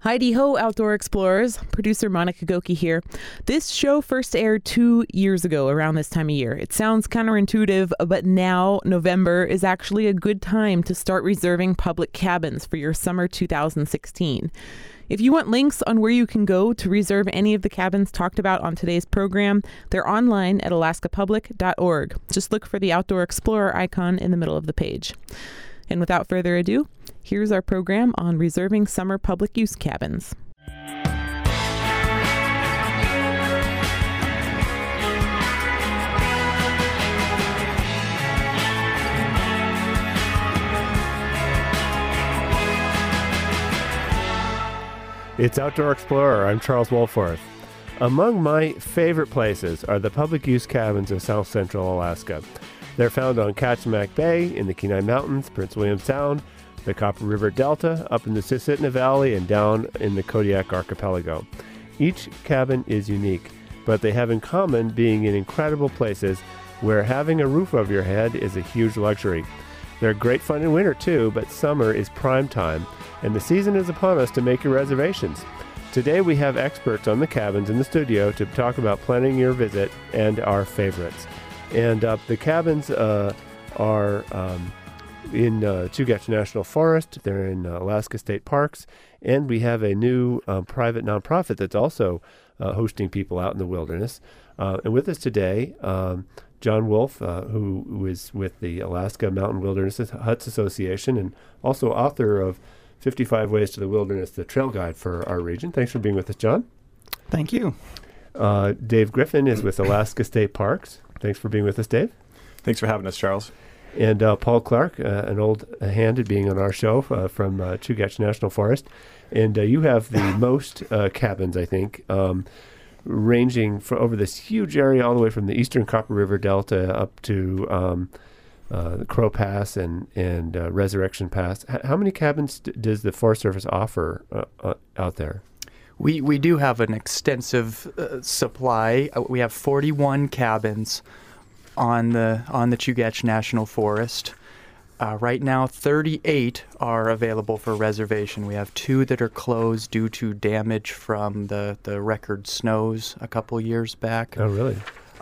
Heidi ho, Outdoor Explorers. Producer Monica Goki here. This show first aired 2 years ago around this time of year. It sounds counterintuitive, but now November is actually a good time to start reserving public cabins for your summer 2016. If you want links on where you can go to reserve any of the cabins talked about on today's program, they're online at alaskapublic.org. Just look for the Outdoor Explorer icon in the middle of the page. And without further ado, here's our program on reserving summer public use cabins. It's Outdoor Explorer. I'm Charles Wolforth. Among my favorite places are the public use cabins of South Central Alaska. They're found on Kachemak Bay, in the Kenai Mountains, Prince William Sound, the Copper River Delta, up in the Susitna Valley, and down in the Kodiak Archipelago. Each cabin is unique, but they have in common being in incredible places where having a roof over your head is a huge luxury. They're great fun in winter too, but summer is prime time, and the season is upon us to make your reservations. Today we have experts on the cabins in the studio to talk about planning your visit and our favorites. And the cabins are in Chugach National Forest. They're in Alaska State Parks. And we have a new private nonprofit that's also hosting people out in the wilderness. And with us today, John Wolf, who is with the Alaska Mountain Wilderness Huts Association and also author of 55 Ways to the Wilderness, the trail guide for our region. Thanks for being with us, John. Thank you. Dave Griffin is with Alaska State Parks. Thanks for being with us, Dave. Thanks for having us, Charles. And Paul Clark, an old hand at being on our show from Chugach National Forest. And you have the most cabins, I think, ranging over this huge area all the way from the eastern Copper River Delta up to the Crow Pass and Resurrection Pass. How many cabins does the Forest Service offer out there? We do have an extensive supply. We have 41 cabins on the Chugach National Forest. Right now, 38 are available for reservation. We have 2 that are closed due to damage from the record snows a couple years back. Oh, really?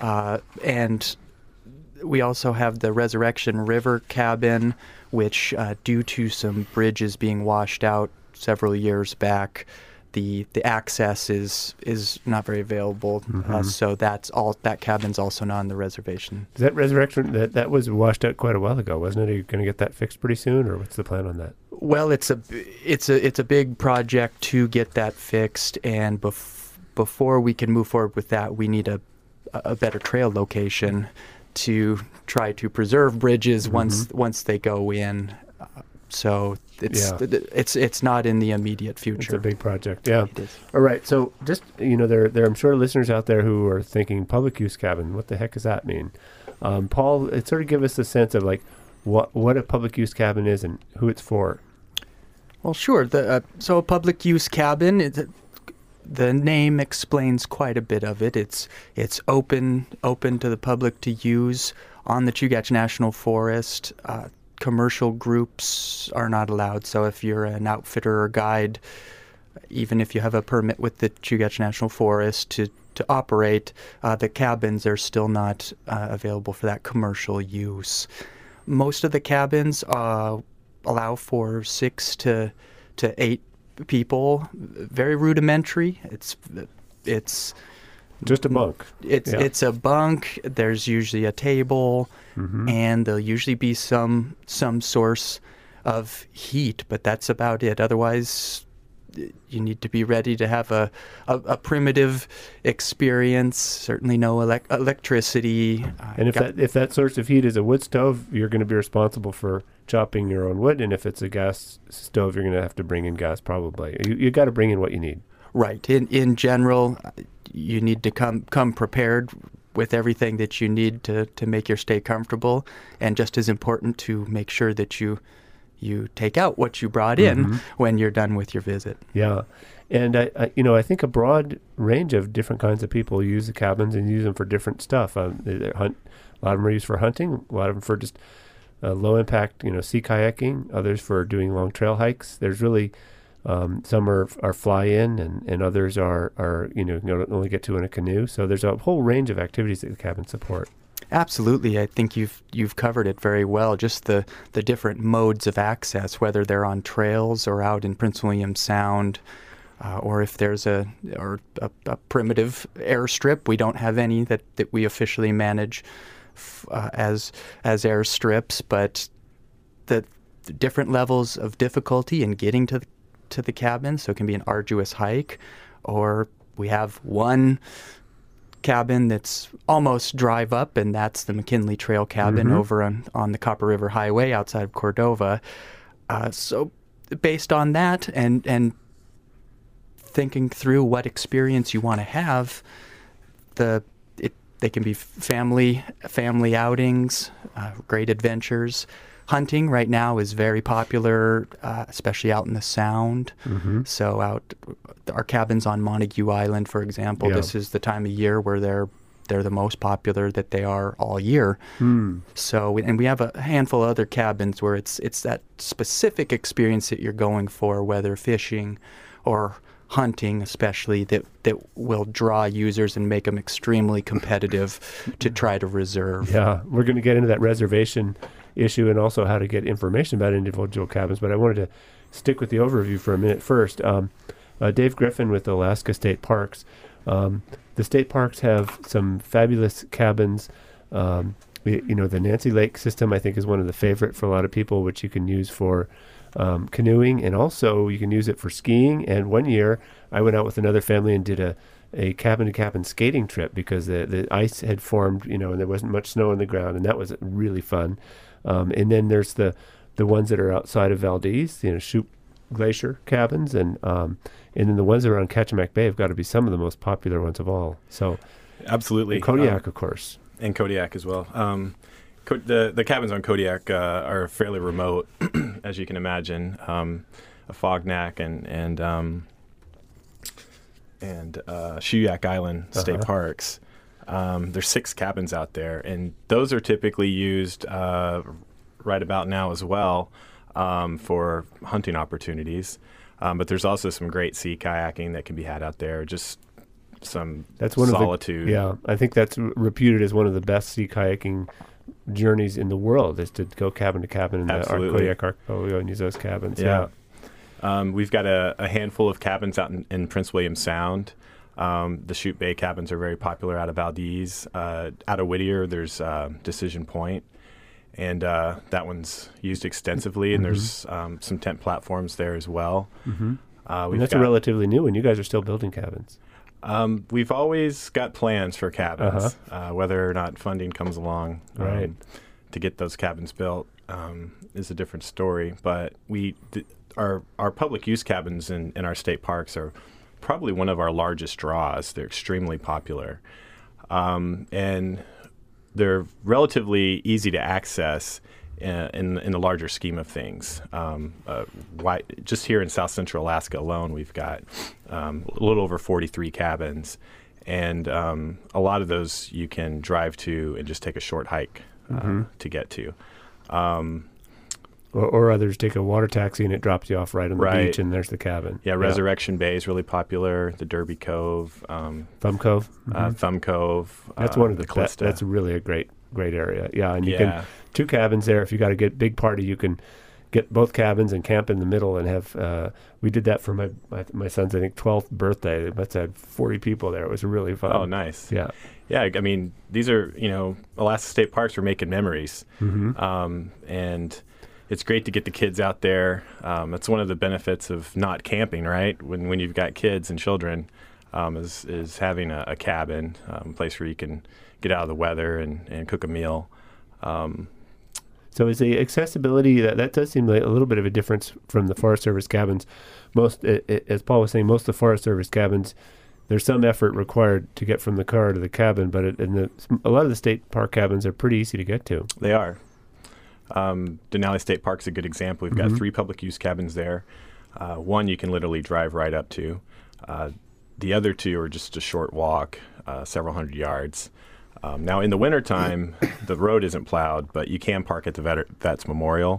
And we also have the Resurrection River cabin, which due to some bridges being washed out several years back, the access is not very available, so that cabin's also not on the reservation. Is that Resurrection that was washed out quite a while ago, wasn't it? Are you going to get that fixed pretty soon, or what's the plan on that? Well, it's a big project to get that fixed, and before we can move forward with that, we need a better trail location to try to preserve bridges once they go in. So it's not in the immediate future. It's a big project, yeah. It is. All right, so just, there I'm sure listeners out there who are thinking public use cabin, what the heck does that mean? Paul, sort of give us a sense of like what a public use cabin is and who it's for. Well, sure. So a public use cabin, the name explains quite a bit of it. It's open to the public to use on the Chugach National Forest. Commercial groups are not allowed. So if you're an outfitter or guide, even if you have a permit with the Chugach National Forest to operate, the cabins are still not available for that commercial use. Most of the cabins allow for 6 to 8 people. Very rudimentary. It's just a bunk. It's a bunk. There's usually a table, and there'll usually be some source of heat, but that's about it. Otherwise, you need to be ready to have a primitive experience. Certainly no electricity. And if that source of heat is a wood stove, you're going to be responsible for chopping your own wood. And if it's a gas stove, you're going to have to bring in gas probably. You got to bring in what you need. Right. In general, you need to come prepared with everything that you need to make your stay comfortable, and just as important to make sure that you take out what you brought in when you're done with your visit. Yeah. And I think a broad range of different kinds of people use the cabins and use them for different stuff. They hunt. A lot of them are used for hunting. A lot of them for just low impact, sea kayaking. Others for doing long trail hikes. There's really Some are fly-in, and others are you can only get to in a canoe. So there's a whole range of activities that the cabins support. Absolutely. I think you've covered it very well. Just the different modes of access, whether they're on trails or out in Prince William Sound, or if there's a primitive airstrip. We don't have any that we officially manage as airstrips, but the different levels of difficulty in getting to the cabin. So it can be an arduous hike, or we have one cabin that's almost drive up, and that's the McKinley Trail cabin over on the Copper River Highway outside of Cordova. So based on that and thinking through what experience you want to have, they can be family outings, great adventures. Hunting right now is very popular, especially out in the Sound. So our cabins on Montague Island, for example, this is the time of year where they're the most popular that they are all year. So, and we have a handful of other cabins where it's that specific experience that you're going for, whether fishing or hunting especially, that will draw users and make them extremely competitive to try to reserve. Yeah, we're going to get into that reservation issue and also how to get information about individual cabins, but I wanted to stick with the overview for a minute first. Dave Griffin with Alaska State Parks. The state parks have some fabulous cabins. The Nancy Lake system, I think, is one of the favorite for a lot of people, which you can use for canoeing, and also you can use it for skiing. And one year I went out with another family and did a cabin-to-cabin skating trip because the ice had formed, and there wasn't much snow on the ground, and that was really fun. And then there's the ones that are outside of Valdez, Shoup Glacier cabins, and then the ones that are on Kachemak Bay have got to be some of the most popular ones of all. So, absolutely, Kodiak, of course, and Kodiak as well. The cabins on Kodiak are fairly remote, as you can imagine. Fognak and Shuyak Island State Parks. There's 6 cabins out there, and those are typically used right about now as well for hunting opportunities. But there's also some great sea kayaking that can be had out there. Just some solitude. I think that's reputed as one of the best sea kayaking journeys in the world, is to go cabin to cabin in the Kodiak Archipelago and use those cabins. We've got a handful of cabins out in Prince William Sound. The Shoup Bay cabins are very popular out of Valdez. Out of Whittier, there's Decision Point, and that one's used extensively, and there's some tent platforms there as well. And that's a relatively new one. You guys are still building cabins. We've always got plans for cabins, whether or not funding comes along to get those cabins built is a different story. But our public use cabins in our state parks are probably one of our largest draws. They're extremely popular, and they're relatively easy to access in the larger scheme of things. Just here in South Central Alaska alone, we've got a little over 43 cabins, and a lot of those you can drive to and just take a short hike to get to. Or others take a water taxi and it drops you off right on the beach, and there's the cabin. Resurrection Bay is really popular. The Derby Cove, Thumb Cove, Thumb Cove. That's one of the best. That's really a great area. And you can 2 cabins there. If you got a big party, you can get both cabins and camp in the middle and have. We did that for my son's, I think, 12th birthday. They must have had 40 people there. It was really fun. Oh, nice. Yeah. I mean, these are Alaska State Parks. We're making memories, and it's great to get the kids out there. That's one of the benefits of not camping, right? When you've got kids and children, is having a cabin, a place where you can get out of the weather and cook a meal. So is the accessibility, that does seem like a little bit of a difference from the Forest Service cabins. As Paul was saying, most of the Forest Service cabins, there's some effort required to get from the car to the cabin, but a lot of the state park cabins are pretty easy to get to. They are. Denali State Park's a good example. We've got 3 public use cabins there. One you can literally drive right up to. The other 2 are just a short walk, several hundred yards. Now in the wintertime, the road isn't plowed, but you can park at the Vets Memorial.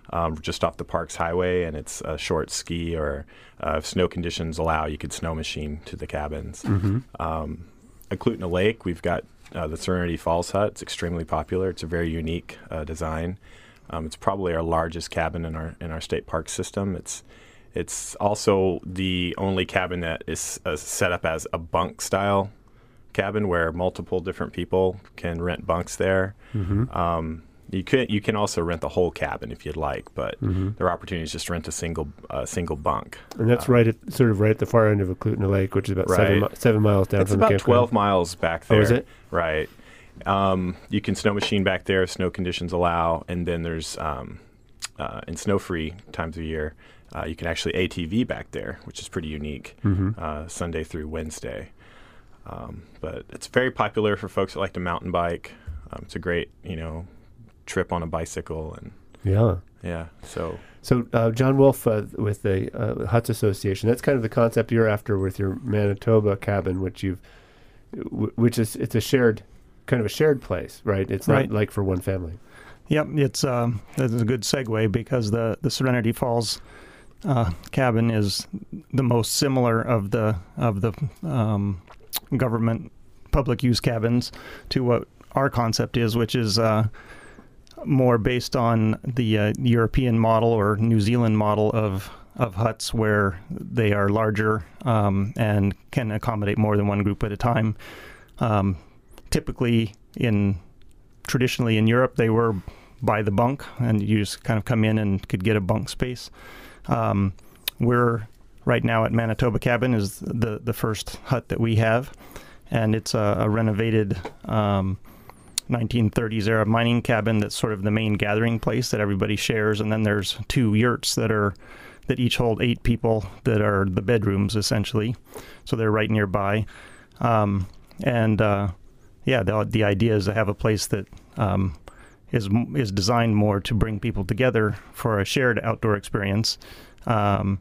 just off the Parks Highway, and it's a short ski, or if snow conditions allow, you could snow machine to the cabins. At Clutna Lake, we've got the Serenity Falls hut. It's extremely popular. It's a very unique design. It's probably our largest cabin in our state park system. It's also the only cabin that is set up as a bunk style cabin where multiple different people can rent bunks there. You can also rent the whole cabin if you'd like, but there are opportunities just to rent a single bunk. And that's right at the far end of Clutna Lake, which is about 7 miles down from the campground. It's about 12 miles back there. Oh, is it? Right. You can snow machine back there if snow conditions allow, and then there's in snow-free times of year, you can actually ATV back there, which is pretty unique, Sunday through Wednesday. But it's very popular for folks that like to mountain bike. It's a great, trip on a bicycle, and So John Wolf with the Huts Association, that's kind of the concept you're after with your Manitoba cabin, which it's a shared place, right? It's not like for one family. Yep, that's a good segue, because the Serenity Falls cabin is the most similar of the government public use cabins to what our concept is, which is more based on the European model or New Zealand model of huts, where they are larger and can accommodate more than one group at a time. Traditionally in Europe, they were by the bunk, and you just kind of come in and could get a bunk space. We're right now at Manitoba Cabin is the first hut that we have, and it's a renovated 1930s era mining cabin that's sort of the main gathering place that everybody shares, and then there's 2 yurts that each hold 8 people that are the bedrooms essentially, so they're right nearby. The idea is to have a place that is designed more to bring people together for a shared outdoor experience than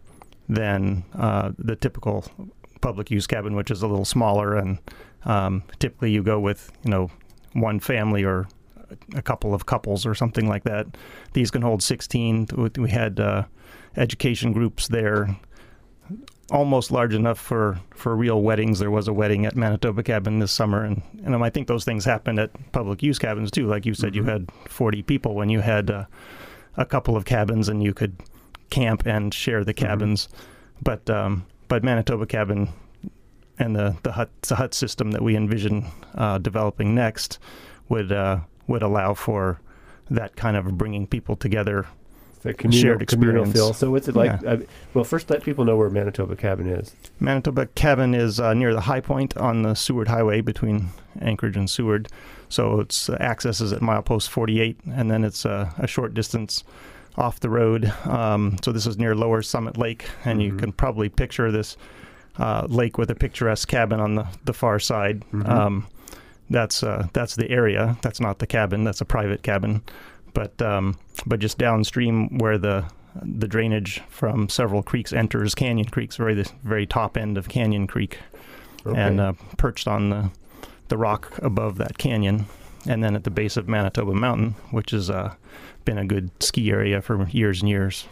the typical public use cabin, which is a little smaller, and typically you go with one family or a couple of couples or something like that. These can hold 16. We had education groups there, almost large enough for real weddings. There was a wedding at Manitoba Cabin this summer, and I think those things happen at public use cabins too. Like you said, you had 40 people when you had a couple of cabins, and you could camp and share the cabins. But Manitoba Cabin and the hut system that we envision developing next would allow for that kind of bringing people together. The shared experience. Communal feel. So what's it like? Yeah. First let people know where Manitoba Cabin is. Manitoba Cabin is near the high point on the Seward Highway between Anchorage and Seward. So its access is at milepost 48, and then it's a short distance off the road. So this is near Lower Summit Lake, and you can probably picture this lake with a picturesque cabin on the far side. That's the area. That's not the cabin. That's a private cabin. But just downstream where the drainage from several creeks enters Canyon Creek's the very top end of Canyon Creek, and perched on the rock above that canyon, and then at the base of Manitoba Mountain, which has been a good ski area for years and years.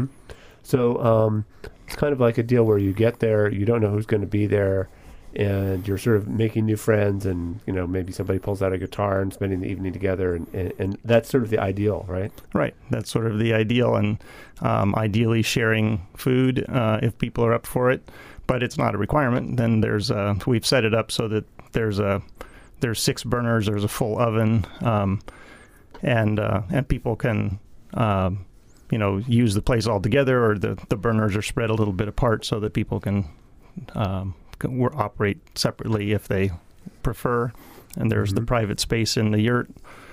So it's kind of like a deal where you get there, you don't know who's going to be there, and you're sort of making new friends, and maybe somebody pulls out a guitar and spending the evening together, and that's sort of the ideal, right? Right. That's sort of the ideal, and ideally sharing food if people are up for it, but it's not a requirement. Then we've set it up so that there's 6 burners, there's a full oven, and people can use the place all together, or the burners are spread a little bit apart so that people can operate separately if they prefer. And there's the private space in the yurt.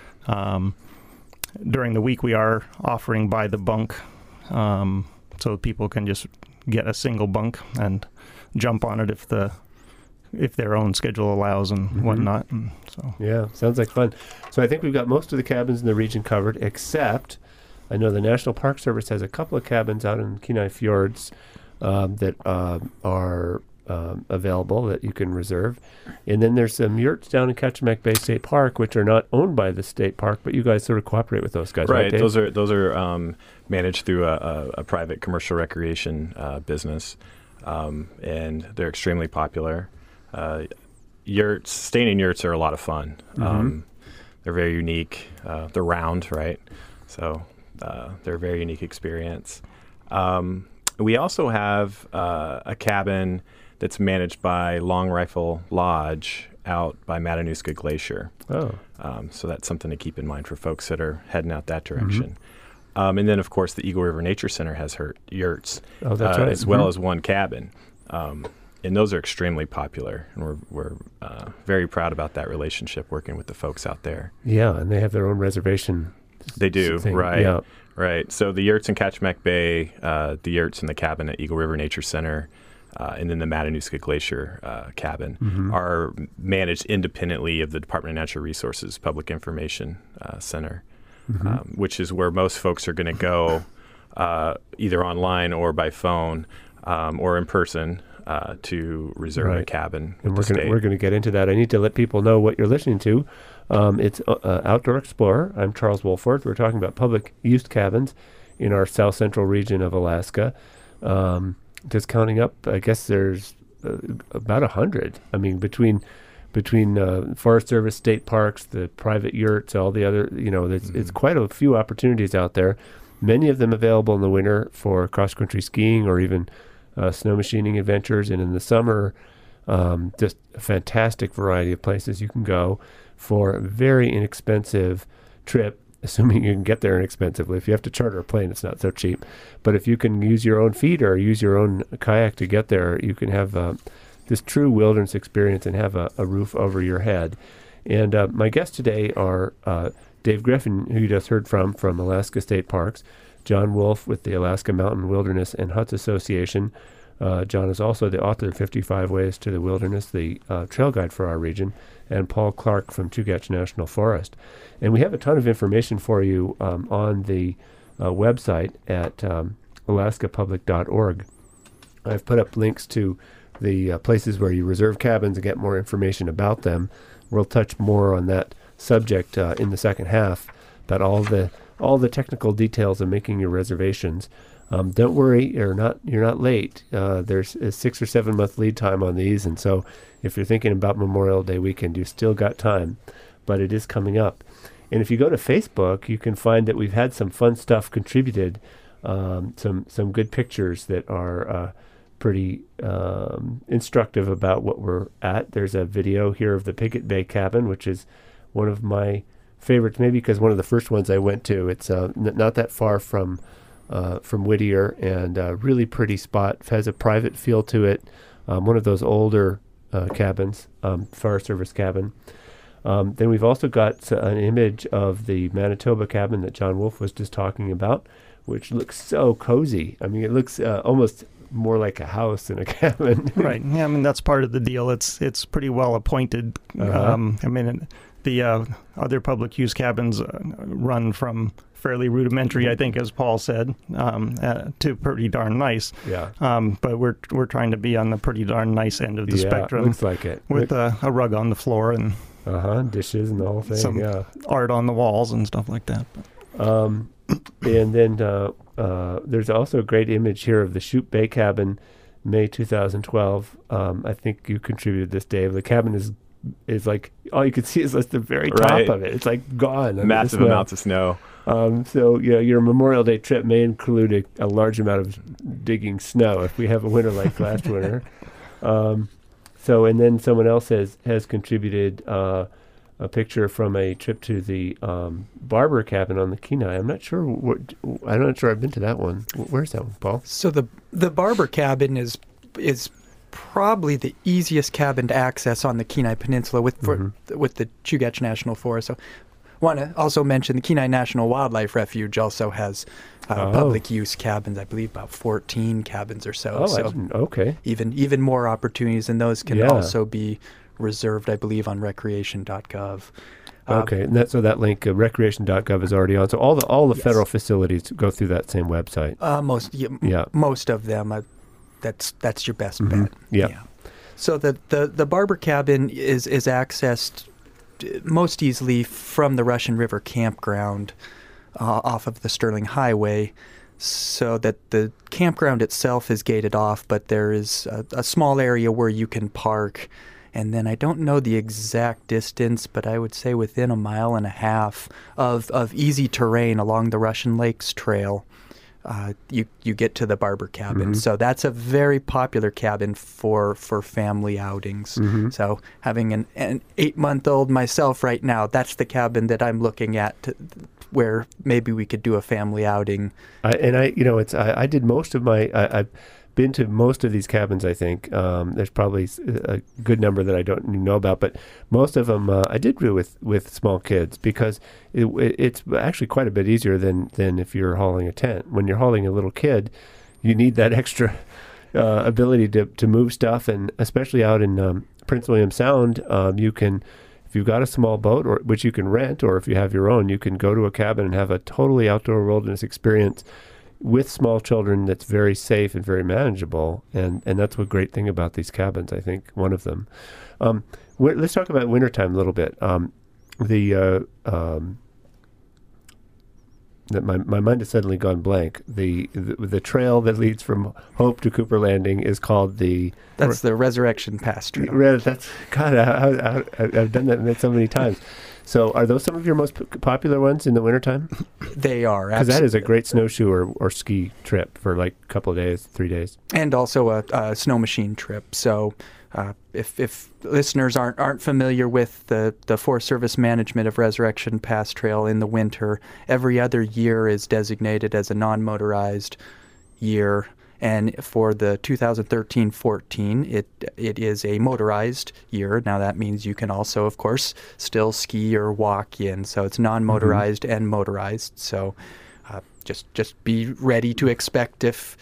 During the week, we are offering by the bunk, so people can just get a single bunk and jump on it if their own schedule allows and whatnot. And so yeah, sounds like fun. So I think we've got most of the cabins in the region covered, except I know the National Park Service has a couple of cabins out in Kenai Fjords that are available that you can reserve. And then there's some yurts down in Kachemak Bay State Park, which are not owned by the state park, but you guys sort of cooperate with those guys, right? Right. Those are managed through a private commercial recreation business, and they're extremely popular. Staying in yurts are a lot of fun. They're very unique. They're round, right? So they're a very unique experience. We also have a cabin that's managed by Long Rifle Lodge out by Matanuska Glacier. Oh. So that's something to keep in mind for folks that are heading out that direction. And then, of course, the Eagle River Nature Center has yurts, that's right. as well as one cabin. And those are extremely popular, and we're very proud about that relationship, working with the folks out there. Yeah, and they have their own reservation. They do, thing. right? Yeah. Right. So the yurts in Kachemak Bay, the yurts in the cabin at Eagle River Nature Center, and then the Matanuska Glacier cabin are managed independently of the Department of Natural Resources Public Information Center, which is where most folks are going to go, either online or by phone or in person. To reserve a cabin. And we're going to get into that. I need to let people know what you're listening to. It's Outdoor Explorer. I'm Charles Wolforth. We're talking about public use cabins in our south central region of Alaska. Just counting up, I guess there's about 100. I mean, between Forest Service, state parks, the private yurts, all the other, it's quite a few opportunities out there. Many of them available in the winter for cross-country skiing or even snow machining adventures, and in the summer, just a fantastic variety of places you can go for a very inexpensive trip, assuming you can get there inexpensively. If you have to charter a plane, it's not so cheap. But if you can use your own feet or use your own kayak to get there, you can have this true wilderness experience and have a roof over your head. And my guests today are Dave Griffin, who you just heard from Alaska State Parks, John Wolf with the Alaska Mountain Wilderness and Huts Association. John is also the author of 55 Ways to the Wilderness, the trail guide for our region, and Paul Clark from Chugach National Forest. And we have a ton of information for you on the website at alaskapublic.org. I've put up links to the places where you reserve cabins and get more information about them. We'll touch more on that subject in the second half, but all the technical details of making your reservations. Don't worry, you're not late. There's a 6 or 7 month lead time on these, and so if you're thinking about Memorial Day weekend, you still got time, but it is coming up. And if you go to Facebook, you can find that we've had some fun stuff contributed, some good pictures that are pretty instructive about what we're at. There's a video here of the Piggott Bay Cabin, which is one of my favorites, maybe because one of the first ones I went to. It's not that far from Whittier, and a really pretty spot. Has a private feel to it. One of those older cabins, Forest Service cabin. Then we've also got an image of the Manitoba cabin that John Wolf was just talking about, which looks so cozy. I mean, it looks almost more like a house than a cabin. Right. Yeah, I mean, that's part of the deal. It's pretty well appointed. I mean, the other public use cabins run from fairly rudimentary, I think, as Paul said, to pretty darn nice. Yeah. But we're trying to be on the pretty darn nice end of the spectrum. Looks like it. With a rug on the floor and dishes and the whole thing. Some art on the walls and stuff like that. And then there's also a great image here of the Shoup Bay cabin, May 2012. I think you contributed this, Dave. The cabin is like, all you can see is like the very top of it. It's like gone. Massive amounts of snow. So your Memorial Day trip may include a large amount of digging snow if we have a winter like last winter. And then someone else has contributed a picture from a trip to the Barber cabin on the Kenai. I'm not sure I've been to that one. Where's that one, Paul? So the Barber cabin is probably the easiest cabin to access on the Kenai Peninsula with the Chugach National Forest. So want to also mention the Kenai National Wildlife Refuge also has public use cabins. I believe about 14 cabins or so. Okay. Even more opportunities, and those can also be reserved, I believe, on recreation.gov. Okay, and so that link, recreation.gov, is already on. So all the federal facilities go through that same website. Most of them. That's your best bet. Yeah. So the Barber cabin is accessed most easily from the Russian River campground off of the Sterling Highway, so that the campground itself is gated off, but there is a small area where you can park. And then I don't know the exact distance, but I would say within 1.5 miles of easy terrain along the Russian Lakes Trail, you get to the Barber cabin. So that's a very popular cabin for family outings. So having an 8-month-old myself right now, that's the cabin that I'm looking at where maybe we could do a family outing. I did most of my. I've been to most of these cabins. I think there's probably a good number that I don't know about, but most of them I did do with small kids, because it's actually quite a bit easier than if you're hauling a tent. When you're hauling a little kid, you need that extra ability to move stuff, and especially out in Prince William Sound, you can. If you've got a small boat, or which you can rent, or if you have your own, you can go to a cabin and have a totally outdoor wilderness experience with small children that's very safe and very manageable. And that's what great thing about these cabins, I think, one of them. Let's talk about wintertime a little bit. My mind has suddenly gone blank. The trail that leads from Hope to Cooper Landing is called That's the Resurrection Pass Trail. That's God. I've done that so many times. So, are those some of your most popular ones in the wintertime? They are, because that is a great snowshoe or ski trip for like a couple of days, 3 days, and also a snow machine trip. So. If listeners aren't familiar with the Forest Service management of Resurrection Pass Trail in the winter, every other year is designated as a non-motorized year. And for the 2013-14, it is a motorized year. Now that means you can also, of course, still ski or walk in. So it's non-motorized and motorized. So just be ready to expect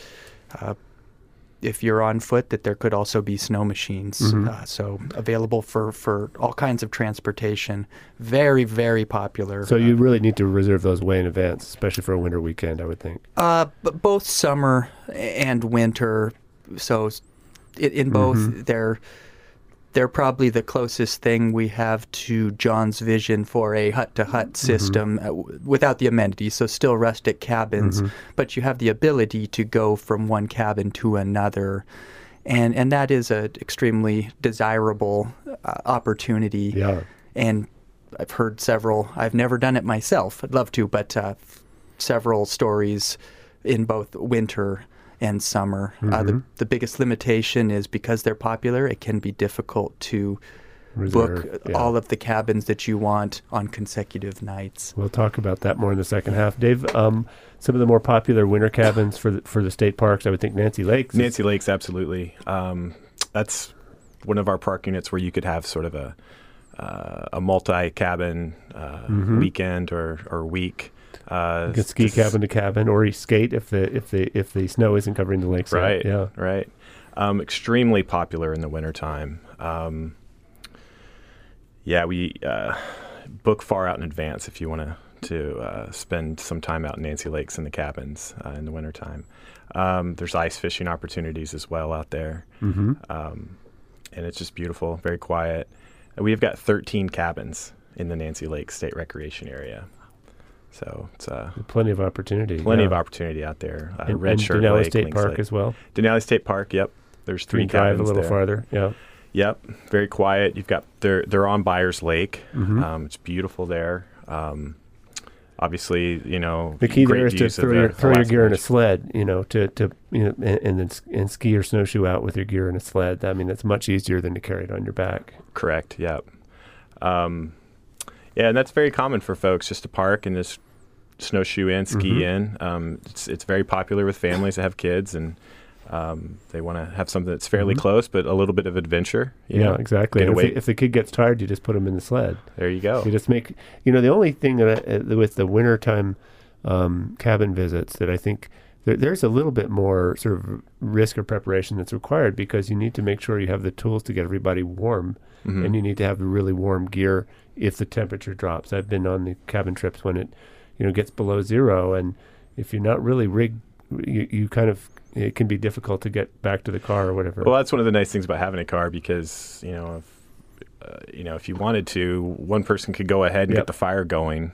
if you're on foot, that there could also be snow machines. So available for all kinds of transportation. Very, very popular. So you really need to reserve those way in advance, especially for a winter weekend, I would think. But both summer and winter. So in both, they're probably the closest thing we have to John's vision for a hut-to-hut system without the amenities, so still rustic cabins, but you have the ability to go from one cabin to another, and that is an extremely desirable opportunity. Yeah. And I've heard several, I've never done it myself, I'd love to, but several stories in both winter and summer. The biggest limitation is because they're popular, it can be difficult to book all of the cabins that you want on consecutive nights. We'll talk about that more in the second half. Dave, some of the more popular winter cabins for the state parks, I would think Nancy Lakes. Nancy Lakes, absolutely. That's one of our park units where you could have sort of a multi-cabin weekend or week. You can ski cabin to cabin, or you skate if the snow isn't covering the lakes. Right. Yeah. Right. Extremely popular in the wintertime. We book far out in advance if you want to spend some time out in Nancy Lakes in the cabins in the wintertime. There's ice fishing opportunities as well out there, and it's just beautiful, very quiet. We've got 13 cabins in the Nancy Lakes State Recreation Area. So it's plenty of opportunity. Plenty of opportunity out there. Red Shirt Denali Lake, State Park as well. Denali State Park. Yep. There's 3 cabins drive a little there. farther. Yeah. Yep. Very quiet. You've got they're on Byers Lake. It's beautiful there. Obviously, the key there is to throw your gear in a sled. And ski or snowshoe out with your gear in a sled. I mean, it's much easier than to carry it on your back. Correct. Yep. Yeah, and that's very common for folks, just to park and just snowshoe in, ski in. It's very popular with families that have kids, and they want to have something that's fairly close, but a little bit of adventure. Exactly. And if the kid gets tired, you just put them in the sled. There you go. You just make, the only thing that with the wintertime cabin visits that I think there's a little bit more sort of risk or preparation that's required, because you need to make sure you have the tools to get everybody warm, and you need to have the really warm gear if the temperature drops. I've been on the cabin trips when it gets below zero, and if you're not really rigged, you kind of it can be difficult to get back to the car or whatever. Well, that's one of the nice things about having a car, because if you wanted to, one person could go ahead and get the fire going.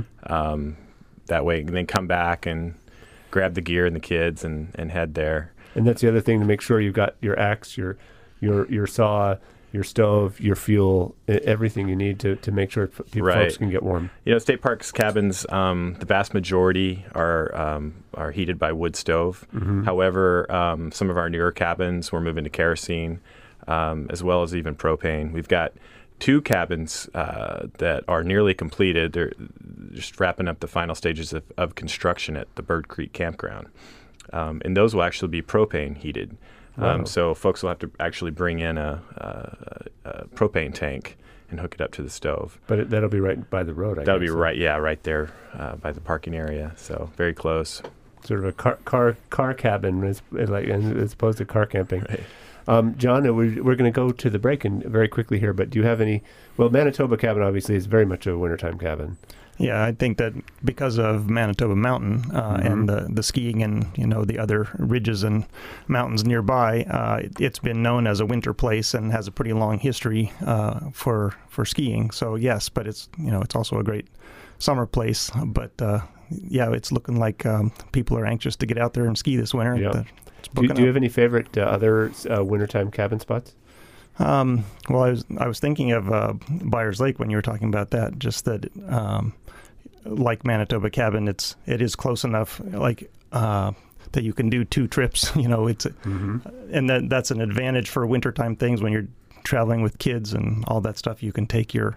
That way, and then come back and grab the gear and the kids and head there. And that's the other thing, to make sure you've got your axe, your saw, your stove, your fuel, everything you need to make sure folks can get warm. State parks cabins, the vast majority are heated by wood stove. However, some of our newer cabins, we're moving to kerosene, as well as even propane. We've got 2 cabins that are nearly completed. They're just wrapping up the final stages of construction at the Bird Creek Campground. And those will actually be propane heated. Wow. So folks will have to actually bring in a propane tank and hook it up to the stove. But that'll be right by the road, That'll be right there by the parking area. So very close. Sort of a car cabin, as opposed to car camping. Right. John, we're going to go to the break and very quickly here, but do you have any? Well, Manitoba cabin obviously is very much a wintertime cabin. Yeah, I think that because of Manitoba Mountain and the skiing and the other ridges and mountains nearby, it's been known as a winter place and has a pretty long history for skiing. So yes, but it's also a great summer place. But it's looking like people are anxious to get out there and ski this winter. Yeah. Do you have any favorite other wintertime cabin spots? Well, I was thinking of Byers Lake when you were talking about that. Just that, like Manitoba cabin, it is close enough, that you can do 2 trips. And that's an advantage for wintertime things when you're traveling with kids and all that stuff. You can take your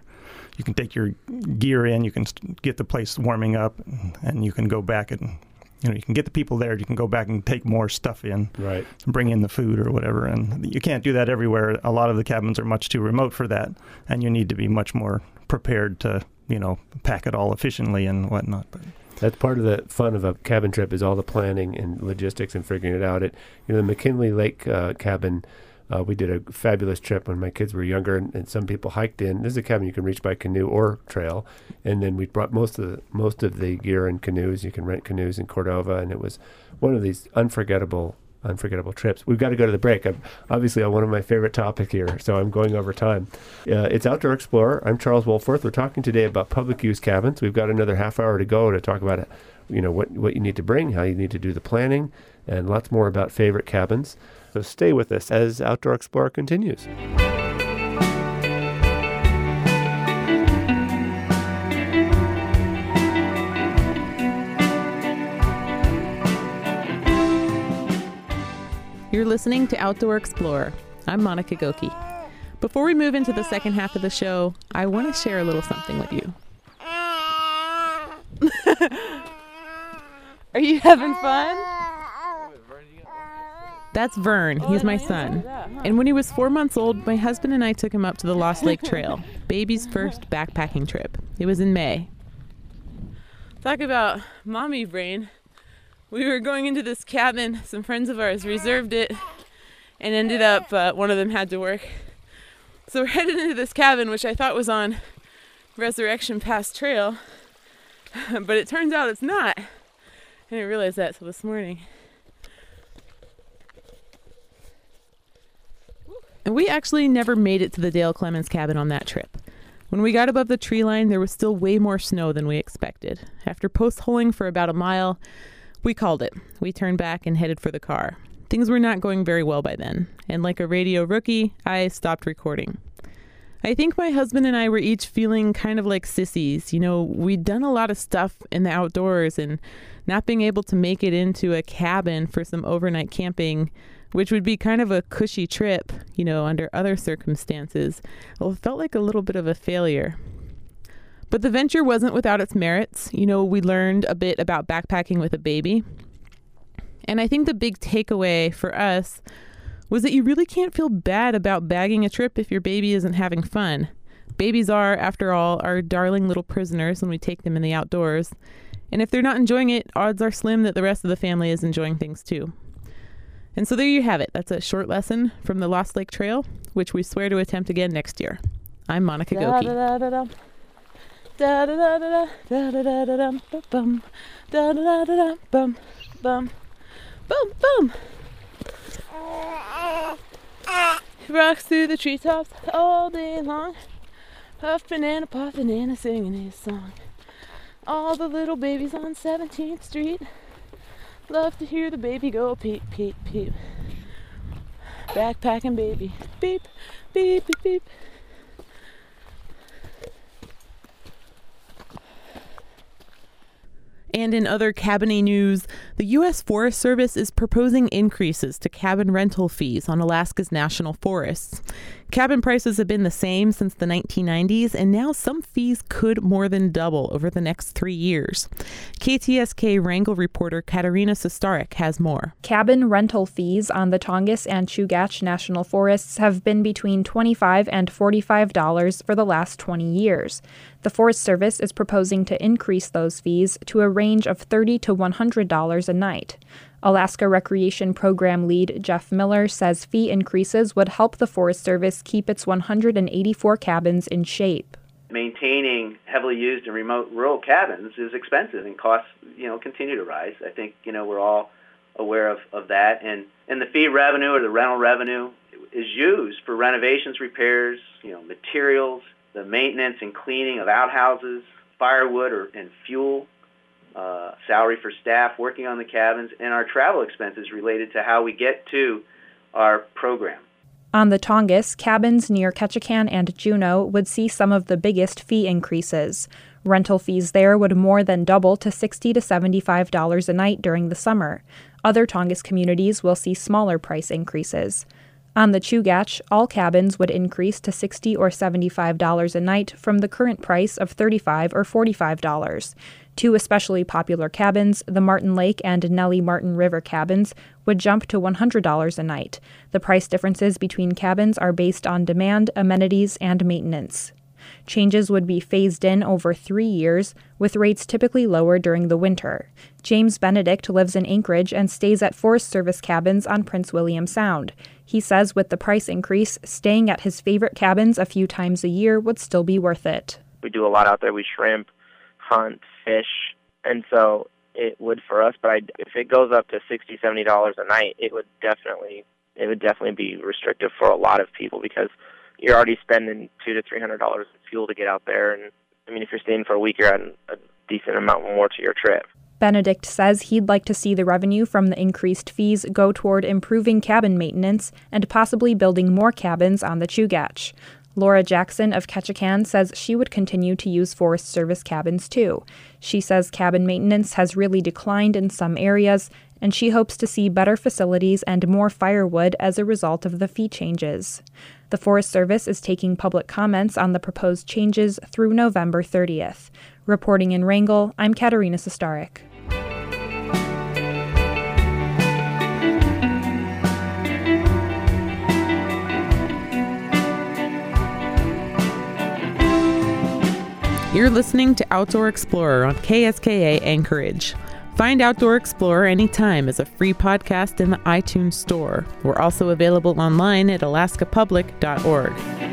gear in, you can get the place warming up, and you can go back and. You can get the people there. You can go back and take more stuff in, right? Bring in the food or whatever. And you can't do that everywhere. A lot of the cabins are much too remote for that, and you need to be much more prepared to, pack it all efficiently and whatnot. But that's part of the fun of a cabin trip, is all the planning and logistics and figuring it out. The McKinley Lake cabin. We did a fabulous trip when my kids were younger, and some people hiked in. This is a cabin you can reach by canoe or trail, and then we brought most of the gear in canoes. You can rent canoes in Cordova, and it was one of these unforgettable trips. We've got to go to the break. I'm obviously on one of my favorite topics here, so I'm going over time. It's Outdoor Explorer. I'm Charles Wolforth. We're talking today about public use cabins. We've got another half hour to go to talk about what you need to bring, how you need to do the planning, and lots more about favorite cabins. So stay with us as Outdoor Explorer continues. You're listening to Outdoor Explorer. I'm Monica Goki. Before we move into the second half of the show, I want to share a little something with you. Are you having fun? That's Vern. He's my son. And when he was 4 months old, my husband and I took him up to the Lost Lake Trail, baby's first backpacking trip. It was in May. Talk about mommy brain. We were going into this cabin. Some friends of ours reserved it and ended up, one of them had to work. So we're headed into this cabin, which I thought was on Resurrection Pass Trail, but it turns out it's not. I didn't realize that till this morning. And we actually never made it to the Dale Clemens cabin on that trip. When we got above the tree line, there was still way more snow than we expected. After post-holing for about a mile, we called it. We turned back and headed for the car. Things were not going very well by then, and like a radio rookie, I stopped recording. I think my husband and I were each feeling kind of like sissies. We'd done a lot of stuff in the outdoors, and not being able to make it into a cabin for some overnight camping, which would be kind of a cushy trip, under other circumstances, well, it felt like a little bit of a failure. But the venture wasn't without its merits. We learned a bit about backpacking with a baby. And I think the big takeaway for us was that you really can't feel bad about bagging a trip if your baby isn't having fun. Babies are, after all, our darling little prisoners when we take them in the outdoors. And if they're not enjoying it, odds are slim that the rest of the family is enjoying things too. And so there you have it. That's a short lesson from the Lost Lake Trail, which we swear to attempt again next year. I'm Monica Goki. Boom, boom. He rocks through the treetops all day long, puffin' and a puffin' and a singing his song. All the little babies on 17th Street love to hear the baby go peep, peep, peep. Backpacking baby, beep, beep, beep, beep. And in other cabin-y news, the U.S. Forest Service is proposing increases to cabin rental fees on Alaska's national forests. Cabin prices have been the same since the 1990s, and now some fees could more than double over the next 3 years. KTSK Wrangell reporter Katarina Sostarek has more. Cabin rental fees on the Tongass and Chugach National Forests have been between $25 and $45 for the last 20 years. The Forest Service is proposing to increase those fees to a range of $30 to $100 a night. Alaska Recreation Program lead Jeff Miller says fee increases would help the Forest Service keep its 184 cabins in shape. Maintaining heavily used and remote rural cabins is expensive, and costs, continue to rise. I think, we're all aware of that. And the fee revenue or the rental revenue is used for renovations, repairs, materials, the maintenance and cleaning of outhouses, firewood and fuel, salary for staff working on the cabins, and our travel expenses related to how we get to our program. On the Tongass, cabins near Ketchikan and Juneau would see some of the biggest fee increases. Rental fees there would more than double to $60 to $75 a night during the summer. Other Tongass communities will see smaller price increases. On the Chugach, all cabins would increase to $60 or $75 a night from the current price of $35 or $45. Two especially popular cabins, the Martin Lake and Nellie Martin River cabins, would jump to $100 a night. The price differences between cabins are based on demand, amenities, and maintenance. Changes would be phased in over 3 years, with rates typically lower during the winter. James Benedict lives in Anchorage and stays at Forest Service cabins on Prince William Sound. He says with the price increase, staying at his favorite cabins a few times a year would still be worth it. We do a lot out there. We shrimp, hunt, fish, and so it would for us. But if it goes up to $60, $70 a night, it would definitely be restrictive for a lot of people, because you're already spending $200 to $300 in fuel to get out there, and if you're staying for a week, you're adding a decent amount more to your trip. Benedict says he'd like to see the revenue from the increased fees go toward improving cabin maintenance and possibly building more cabins on the Chugach. Laura Jackson of Ketchikan says she would continue to use Forest Service cabins too. She says cabin maintenance has really declined in some areas, and she hopes to see better facilities and more firewood as a result of the fee changes. The Forest Service is taking public comments on the proposed changes through November 30th. Reporting in Wrangell, I'm Katarina Sostarek. You're listening to Outdoor Explorer on KSKA Anchorage. Find Outdoor Explorer anytime as a free podcast in the iTunes Store. We're also available online at alaskapublic.org.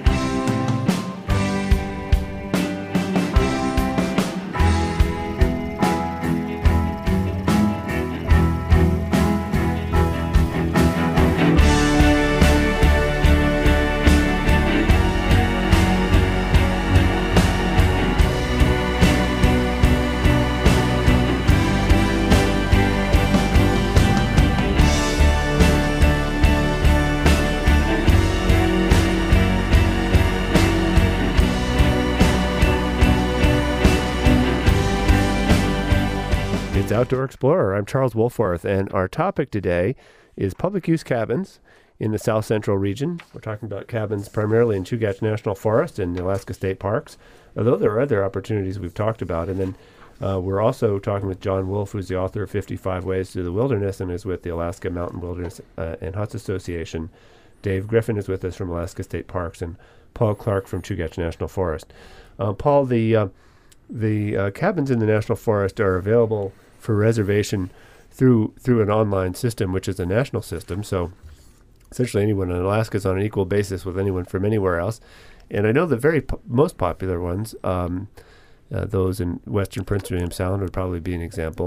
Outdoor Explorer. I'm Charles Wolforth, and our topic today is public use cabins in the South Central region. We're talking about cabins primarily in Chugach National Forest and Alaska State Parks, although there are other opportunities we've talked about. And then we're also talking with John Wolf, who's the author of 55 Ways to the Wilderness and is with the Alaska Mountain Wilderness and Huts Association. Dave Griffin is with us from Alaska State Parks, and Paul Clark from Chugach National Forest. Paul, the cabins in the National Forest are available for reservation through an online system, which is a national system. So essentially anyone in Alaska is on an equal basis with anyone from anywhere else. And I know the most popular ones, those in western Prince William Sound would probably be an example.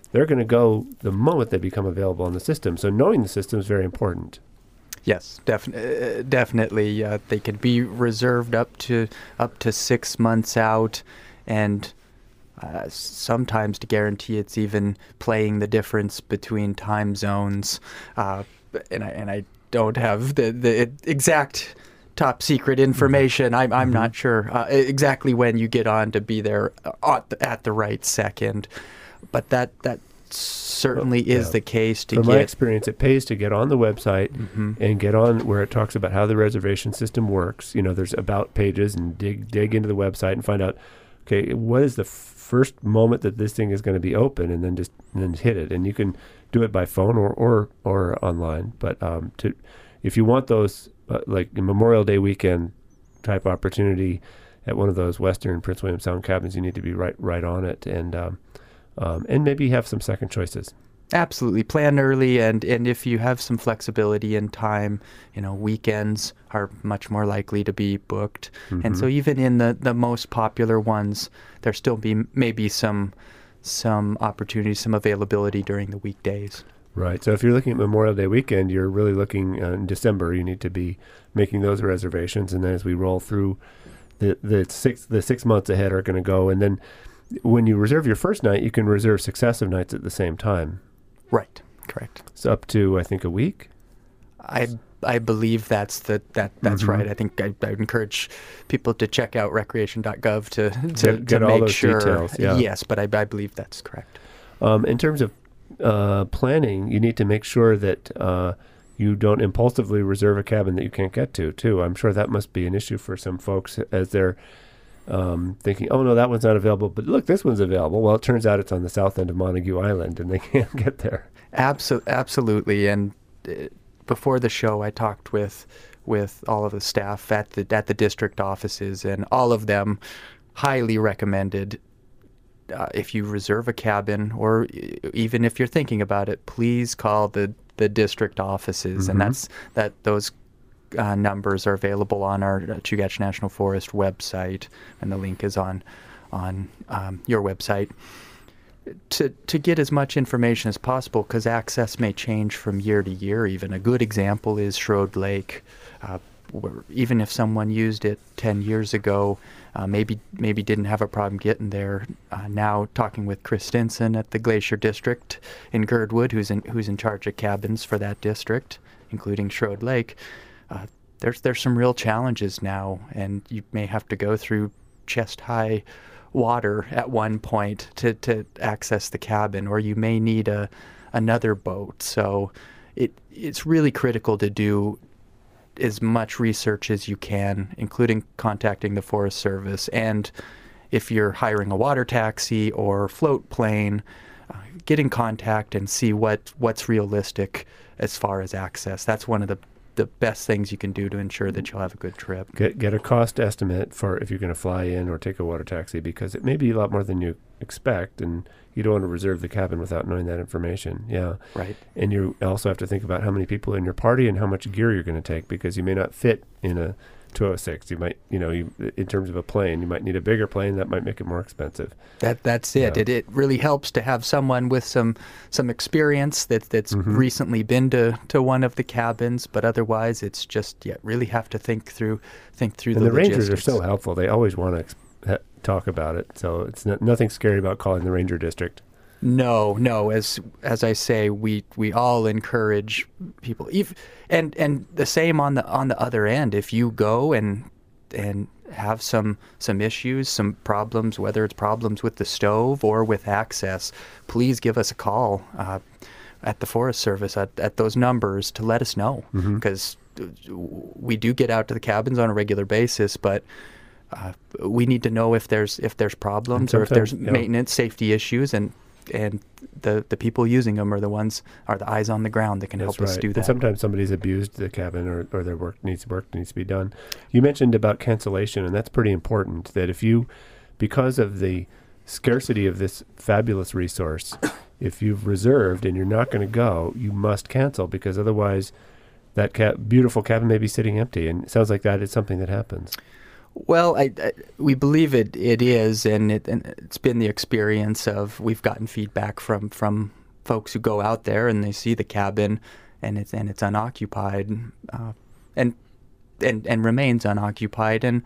they're going to go the moment they become available on the system. So knowing the system is very important. Yes, definitely. They could be reserved up to 6 months out, and sometimes, to guarantee, it's even playing the difference between time zones. And I don't have the exact top secret information. I'm not sure exactly when you get on to be there at the right second, but that certainly is the case. From my experience, it pays to get on the website and get on where it talks about how the reservation system works. There's about pages, and dig into the website and find out, okay, what is the first moment that this thing is going to be open, and then hit it. And you can do it by phone or online. But if you want those like a Memorial Day weekend type opportunity at one of those Western Prince William Sound cabins, you need to be right on it, and maybe have some second choices. Absolutely. Plan early, and if you have some flexibility in time, weekends are much more likely to be booked. And so even in the most popular ones, there still be maybe some opportunities, some availability during the weekdays. Right. So if you're looking at Memorial Day weekend, you're really looking in December. You need to be making those reservations, and then as we roll through, the 6 months ahead are going to go, and then when you reserve your first night, you can reserve successive nights at the same time. Right. Correct. It's up to, I think, a week. I believe that's right. I think I would encourage people to check out recreation.gov to get all make those sure. Details, yeah. Yes, but I believe that's correct. In terms of planning, you need to make sure that you don't impulsively reserve a cabin that you can't get to, too. I'm sure that must be an issue for some folks as they're thinking, oh, no, that one's not available, but look, this one's available. Well, it turns out it's on the south end of Montague Island, and they can't get there. Absolutely. And before the show, I talked with all of the staff at the district offices, and all of them highly recommended if you reserve a cabin, or even if you're thinking about it, please call the district offices, and those numbers are available on our Chugach National Forest website, and the link is on your website. To get as much information as possible, because access may change from year to year. Even a good example is Shrode Lake. Where even if someone used it 10 years ago, maybe didn't have a problem getting there. Now talking with Chris Stinson at the Glacier District in Girdwood, who's in charge of cabins for that district, including Shrode Lake. There's some real challenges now, and you may have to go through chest-high water at one point to access the cabin, or you may need another boat. So it's really critical to do as much research as you can, including contacting the Forest Service. And if you're hiring a water taxi or float plane, get in contact and see what's realistic as far as access. That's one of the best things you can do to ensure that you'll have a good trip. Get a cost estimate for if you're going to fly in or take a water taxi, because it may be a lot more than you expect, and you don't want to reserve the cabin without knowing that information. Yeah. Right. And you also have to think about how many people in your party and how much gear you're going to take, because you may not fit in a 206. You might, in terms of a plane, you might need a bigger plane. That might make it more expensive. That's it. Yeah. It really helps to have someone with some experience that's recently been to one of the cabins, but otherwise it's just really have to think through and the logistics. Rangers are so helpful. They always want to talk about it. So it's nothing scary about calling the Ranger District. No. As I say, we all encourage people, and the same on the other end. If you go and have some issues, some problems, whether it's problems with the stove or with access, please give us a call at the Forest Service at those numbers to let us know, because we do get out to the cabins on a regular basis, but we need to know if there's problems or if there's maintenance, safety issues, and the people using them are the eyes on the ground that can help us do that. And sometimes somebody's abused the cabin, or their work needs to be done. You mentioned about cancellation, and that's pretty important, that if you, because of the scarcity of this fabulous resource, if you've reserved and you're not going to go, you must cancel, because otherwise that beautiful cabin may be sitting empty. And it sounds like that is something that happens. Well, we believe it is, and it's been the experience of, we've gotten feedback from folks who go out there and they see the cabin and it's unoccupied, and remains unoccupied. And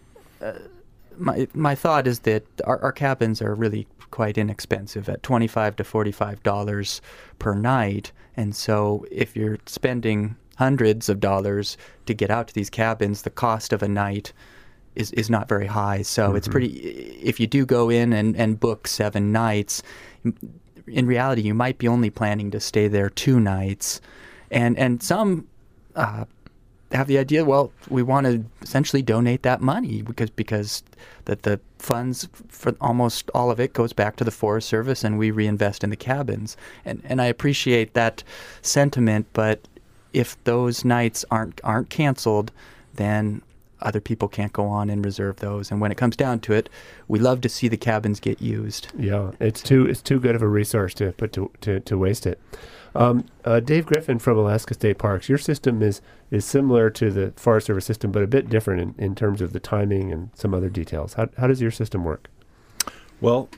my thought is that our cabins are really quite inexpensive at $25 to $45 per night, and so if you're spending hundreds of dollars to get out to these cabins, the cost of a night is not very high. So it's pretty, if you do go in and book 7 nights, in reality you might be only planning to stay there 2 nights, and some have the idea, well, we want to essentially donate that money because the funds for almost all of it goes back to the Forest Service, and we reinvest in the cabins. And I appreciate that sentiment, but if those nights aren't canceled, then other people can't go on and reserve those. And when it comes down to it, we love to see the cabins get used. Yeah, it's too good of a resource to put to waste it. Dave Griffin from Alaska State Parks, your system is similar to the Forest Service system, but a bit different in terms of the timing and some other details. How does your system work? Well,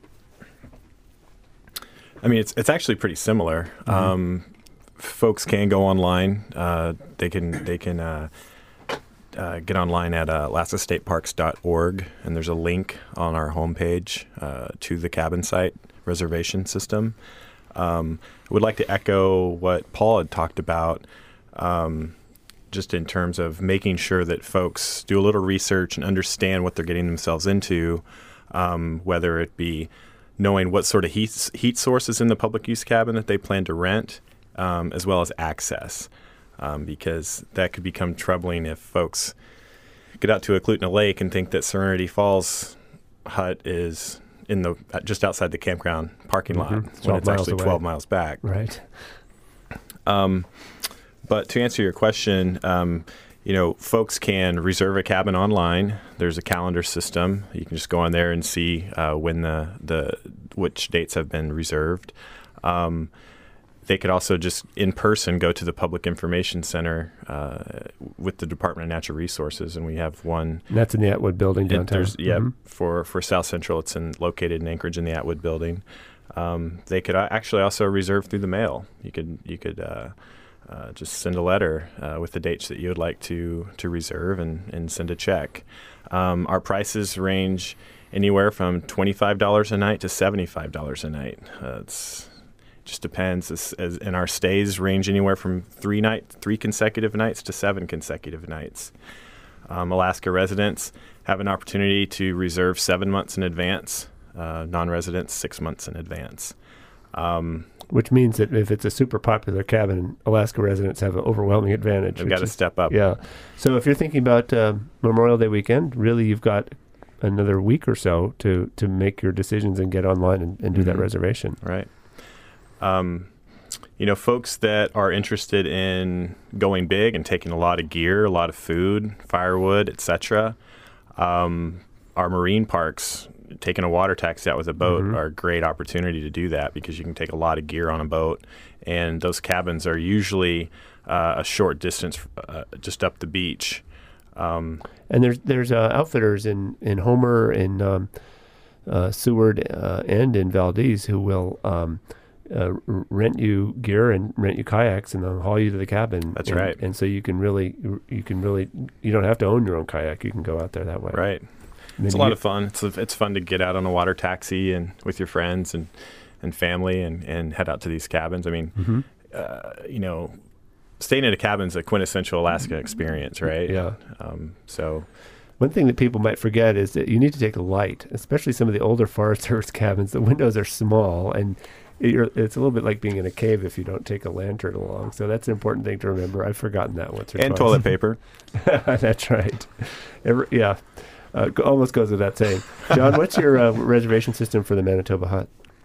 I mean, it's actually pretty similar. Folks can go online. They can get online at alaskastateparks.org, and there's a link on our homepage to the cabin site reservation system. I would like to echo what Paul had talked about, just in terms of making sure that folks do a little research and understand what they're getting themselves into, whether it be knowing what sort of heat sources in the public use cabin that they plan to rent, as well as access, because that could become troubling if folks get out to Eklutna Lake and think that Serenity Falls hut is in the just outside the campground parking lot when it's actually 12 miles back. Right. But to answer your question, folks can reserve a cabin online. There's a calendar system. You can just go on there and see when which dates have been reserved. They could also just in person go to the Public Information Center with the Department of Natural Resources, and we have one. And that's in the Atwood Building downtown. For South Central, it's located in Anchorage in the Atwood Building. They could actually also reserve through the mail. You could just send a letter with the dates that you would like to reserve and send a check. Our prices range anywhere from $25 a night to $75 a night. Just depends. And our stays range anywhere from 3 consecutive nights to 7 consecutive nights. Alaska residents have an opportunity to reserve 7 months in advance. Non-residents 6 months in advance. Which means that if it's a super popular cabin, Alaska residents have an overwhelming advantage. They've got to step up. Yeah. So if you're thinking about Memorial Day weekend, really you've got another week or so to make your decisions and get online and do that reservation. Right. Folks that are interested in going big and taking a lot of gear, a lot of food, firewood, etc., our marine parks, taking a water taxi out with a boat are a great opportunity to do that because you can take a lot of gear on a boat, and those cabins are usually a short distance just up the beach. And there's outfitters in Homer, in Seward, and in Valdez who will rent you gear and rent you kayaks and they'll haul you to the cabin. That's right. And so you don't have to own your own kayak. You can go out there that way. Right. It's a lot of fun. It's fun to get out on a water taxi and with your friends and family and head out to these cabins. I mean, staying in a cabin is a quintessential Alaska experience, right? Yeah. So one thing that people might forget is that you need to take a light, especially some of the older Forest Service cabins. The windows are small, and it's a little bit like being in a cave if you don't take a lantern along. So that's an important thing to remember. I've forgotten that once or twice. And toilet paper. That's right. Almost goes without saying. John, what's your reservation system for the Manitoba Hut?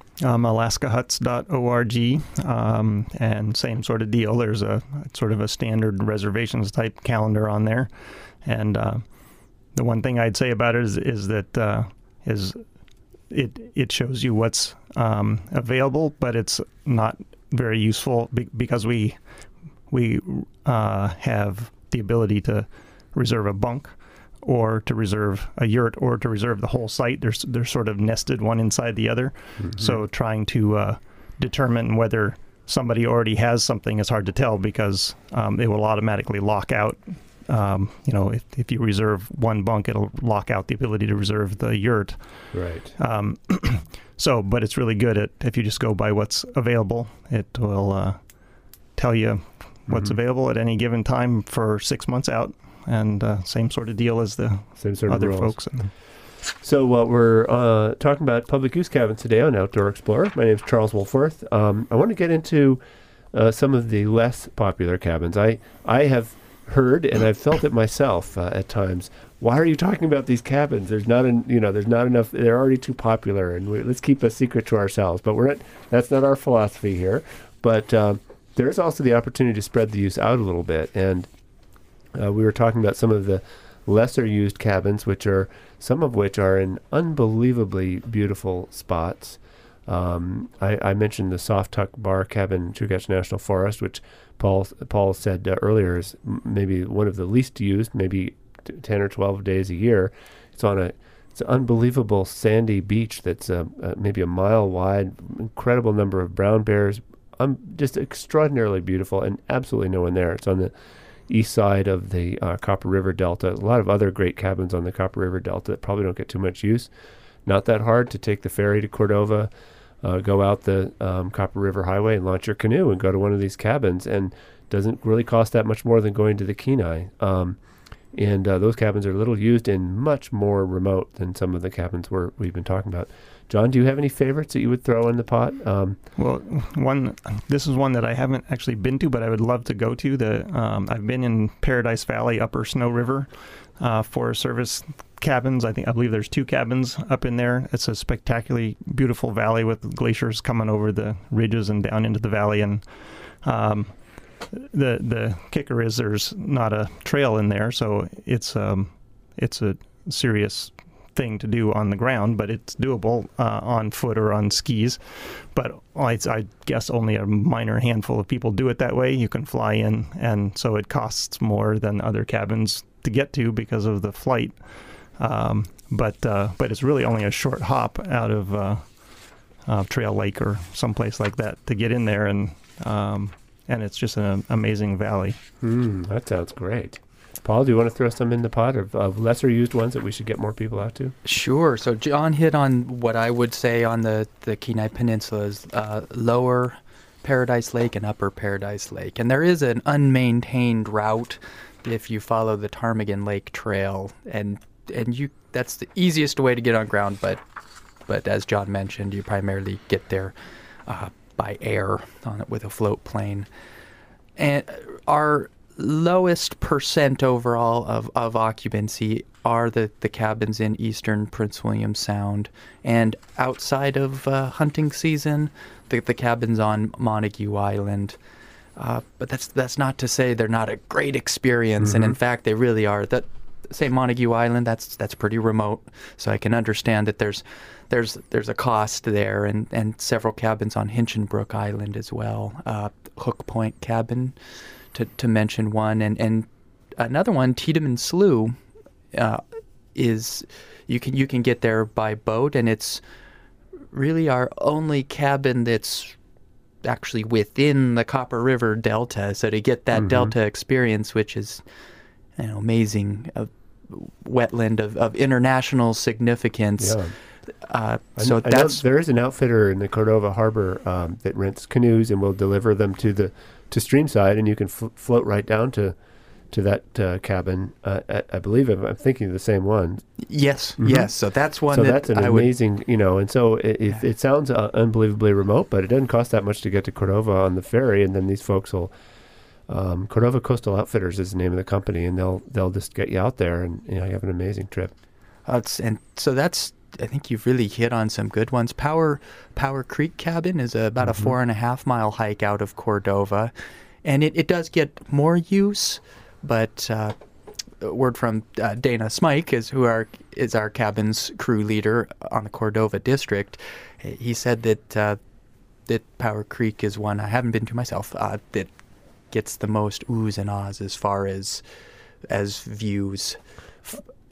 alaskahuts.org, and same sort of deal. There's a sort of a standard reservations type calendar on there. And the one thing I'd say about it is that it shows you what's available, but it's not very useful because we have the ability to reserve a bunk or to reserve a yurt, or to reserve the whole site. They're sort of nested one inside the other. Mm-hmm. So trying to determine whether somebody already has something is hard to tell, because it will automatically lock out. If you reserve one bunk, it'll lock out the ability to reserve the yurt. Right. But it's really good at, if you just go by what's available, it will tell you what's available at any given time for 6 months out. And same sort of deal as the other folks. So we're talking about public use cabins today on Outdoor Explorer. My name is Charles Wolforth. I want to get into some of the less popular cabins. I have heard, and I've felt it myself at times. Why are you talking about these cabins? There's not enough. They're already too popular, and let's keep a secret to ourselves. But we're not. That's not our philosophy here. But there's also the opportunity to spread the use out a little bit, and we were talking about some of the lesser used cabins, some of which are in unbelievably beautiful spots. I mentioned the Soft Tuck Bar Cabin in Chugach National Forest, which Paul said earlier is maybe one of the least used, maybe 10 or 12 days a year. It's an unbelievable sandy beach that's maybe a mile wide, incredible number of brown bears, just extraordinarily beautiful, and absolutely no one there. It's on the east side of the Copper River Delta. A lot of other great cabins on the Copper River Delta that probably don't get too much use. Not that hard to take the ferry to Cordova, go out the Copper River Highway and launch your canoe and go to one of these cabins, and doesn't really cost that much more than going to the Kenai. And those cabins are little used and much more remote than some of the cabins we've been talking about. John, do you have any favorites that you would throw in the pot? This is one that I haven't actually been to, but I would love to go to. I've been in Paradise Valley, Upper Snow River, Forest Service cabins. I believe there's 2 cabins up in there. It's a spectacularly beautiful valley with glaciers coming over the ridges and down into the valley. And the kicker is there's not a trail in there, so it's a serious thing to do on the ground, but it's doable on foot or on skis. But I guess only a minor handful of people do it that way. You can fly in, and so it costs more than other cabins to get to because of the flight. But it's really only a short hop out of Trail Lake or someplace like that to get in there, and it's just an amazing valley. That sounds great. Paul, do you want to throw some in the pot of lesser used ones that we should get more people out to? Sure. So John hit on what I would say on the Kenai Peninsula's lower Paradise Lake and upper Paradise Lake. And there is an unmaintained route if you follow the Ptarmigan Lake Trail. And that's the easiest way to get on ground, but as John mentioned, you primarily get there by air on it with a float plane. And our lowest percent overall of occupancy are the cabins in eastern Prince William Sound, and outside of hunting season, the cabins on Montague Island. But that's not to say they're not a great experience, and in fact they really are. Say Montague Island, that's pretty remote, so I can understand that there's a cost there, and several cabins on Hinchinbrook Island as well. Hook Point Cabin, to mention one, and another one, Tiedemann Slough, is you can get there by boat, and it's really our only cabin that's actually within the Copper River Delta. So to get that Delta experience, which is amazing, wetland of international significance. Yeah. There is an outfitter in the Cordova Harbor that rents canoes and will deliver them to Streamside, and you can float right down to that cabin. I believe I'm thinking of the same one. Yes, yes. So that's one. So that's an amazing, and so it sounds unbelievably remote, but it doesn't cost that much to get to Cordova on the ferry, and then these folks will. Cordova Coastal Outfitters is the name of the company, and they'll just get you out there, and you have an amazing trip. And so that's. I think you've really hit on some good ones. Power Creek Cabin is about a 4.5 mile hike out of Cordova, and it does get more use, but word from Dana Smike is our cabin's crew leader on the Cordova district. He said that Power Creek is one I haven't been to myself that gets the most oohs and ahs as far as views.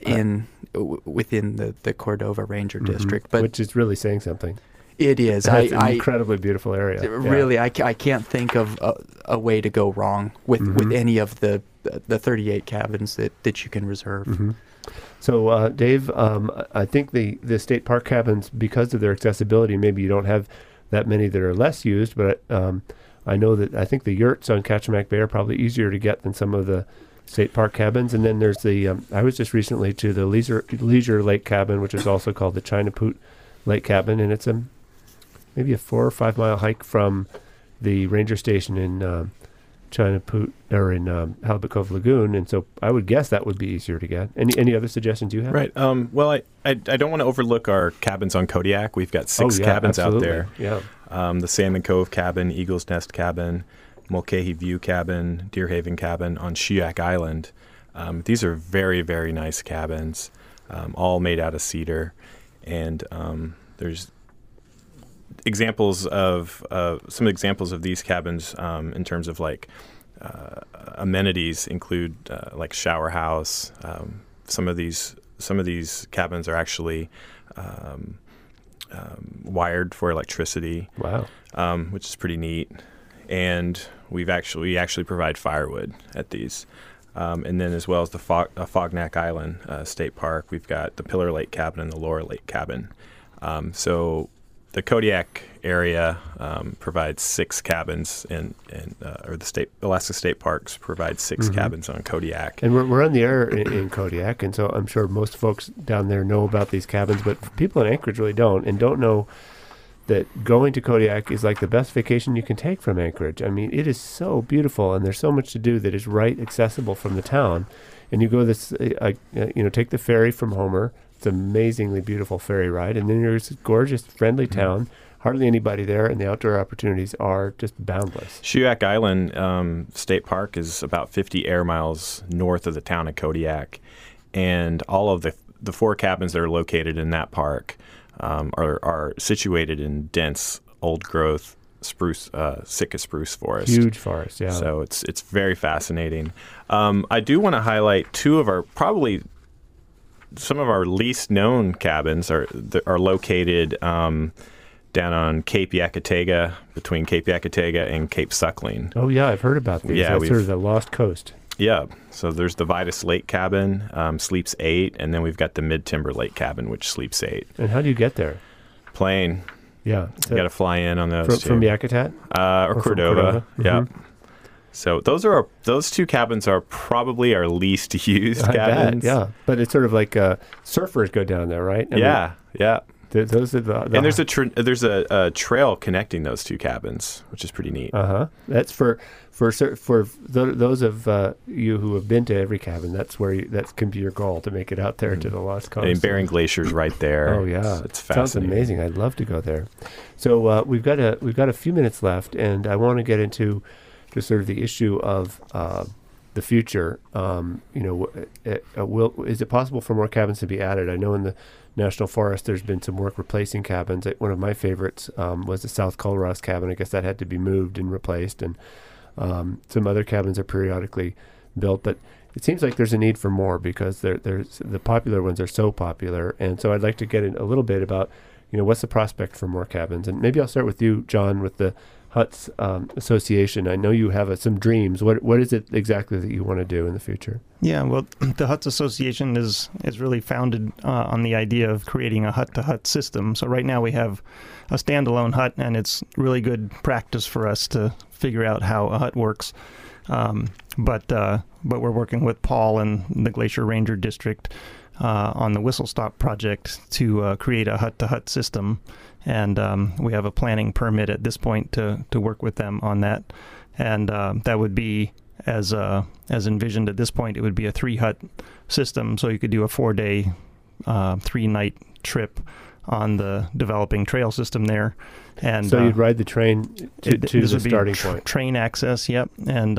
within the Cordova Ranger District. But which is really saying something. It is. It's an incredibly beautiful area. Really, I can't think of a way to go wrong with any of the 38 cabins that you can reserve. Mm-hmm. So, Dave, I think the state park cabins, because of their accessibility, maybe you don't have that many that are less used, but I know that I think the yurts on Kachemak Bay are probably easier to get than some of the state park cabins. And then there's the, I was just recently to the Leisure Lake Cabin, which is also called the Chinaput Lake Cabin, and it's maybe a 4 or 5 mile hike from the ranger station in Chinaput or in Halibut Cove Lagoon, and so I would guess that would be easier to get. Any other suggestions you have? Right. Well, I don't want to overlook our cabins on Kodiak. We've got 6 cabins absolutely. out there. Yeah. The Salmon Cove Cabin, Eagle's Nest Cabin, Mulcahy View Cabin, Deer Haven Cabin on Shiak Island. These are very, very nice cabins, all made out of cedar, and there's examples of some examples of these cabins in terms of like amenities include like shower house. Some of these cabins are actually wired for electricity. Wow, which is pretty neat. And we actually provide firewood at these. And then as well as the Fognac Island State Park, we've got the Pillar Lake Cabin and the Laura Lake Cabin. So the Kodiak area provides 6 cabins, or the Alaska State Parks provides 6 cabins on Kodiak. And we're on the air in Kodiak, and so I'm sure most folks down there know about these cabins, but people in Anchorage really don't know that going to Kodiak is like the best vacation you can take from Anchorage. I mean, it is so beautiful, and there's so much to do that is right accessible from the town. And you go take the ferry from Homer. It's an amazingly beautiful ferry ride, and then there's a gorgeous, friendly town. Hardly anybody there, and the outdoor opportunities are just boundless. Shiak Island State Park is about 50 air miles north of the town of Kodiak, and all of the 4 cabins that are located in that park are situated in dense, old-growth spruce, Sitka spruce forest. Huge forest, yeah. So it's very fascinating. I do want to highlight some of our least known cabins are located down on Cape Yakatega, between Cape Yakatega and Cape Suckling. Oh yeah, I've heard about these. Yeah, that's sort of the lost coast. Yeah, so there's the Vitus Lake Cabin, sleeps 8, and then we've got the Mid-Timber Lake Cabin, which sleeps 8. And how do you get there? Plane. Yeah. You got to fly in on those from Yakutat? Or Cordova. Yeah. So those 2 cabins are probably our least used cabins. Bet, yeah, but it's sort of like surfers go down there, right? Yeah. Those are and there's a trail connecting those 2 cabins, which is pretty neat. That's for those of you who have been to every cabin. That's that can be your goal, to make it out there to the Lost Coast. And Bering Glacier's right there. Oh yeah, it's fascinating. Sounds amazing. I'd love to go there. So we've got a few minutes left, and I want to get into just sort of the issue of the future. Is it possible for more cabins to be added? I know in the National Forest there's been some work replacing cabins. One of my favorites was the South Culross cabin. I guess that had to be moved and replaced, and some other cabins are periodically built, but it seems like there's a need for more because there's the popular ones are so popular. And so I'd like to get in a little bit about what's the prospect for more cabins. And maybe I'll start with you, John, with the Huts Association. I know you have some dreams. What is it exactly that you want to do in the future? Yeah, well, the Huts Association is really founded on the idea of creating a hut-to-hut system. So right now we have a standalone hut, and it's really good practice for us to figure out how a hut works. But we're working with Paul and the Glacier Ranger District on the Whistle Stop project to create a hut-to-hut system. And we have a planning permit at this point to work with them on that. And that would be, as envisioned at this point, it would be a 3-hut system. So you could do a 4-day, 3-night trip on the developing trail system there. And so you'd ride the train to the starting point. Train access, yep. And